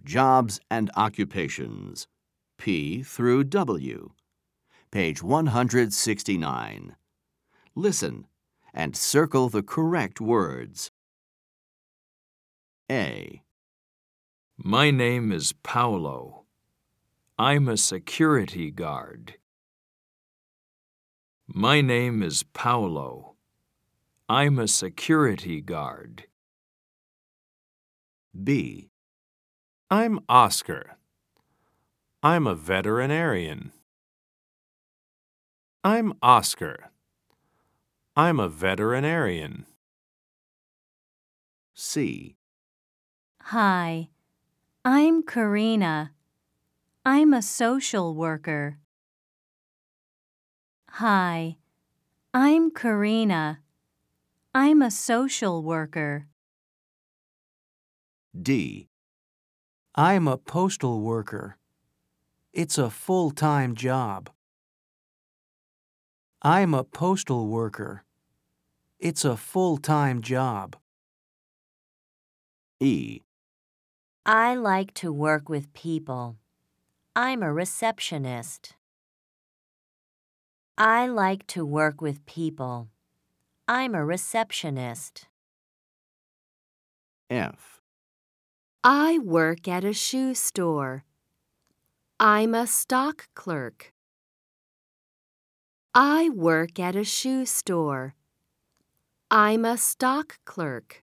Jobs and Occupations, P through W. Page 169. Listen and circle the correct words. A. My name is Paolo. I'm a security guard. My name is Paolo. I'm a security guard. B. I'm Oscar. I'm a veterinarian. I'm Oscar. I'm a veterinarian. C. Hi, I'm Karina. I'm a social worker. Hi, I'm Karina. I'm a social worker. D. I'm a postal worker. It's a full-time job. I'm a postal worker. It's a full-time job. E. I like to work with people. I'm a receptionist. I like to work with people. I'm a receptionist. F. I work at a shoe store. I'm a stock clerk. I work at a shoe store. I'm a stock clerk.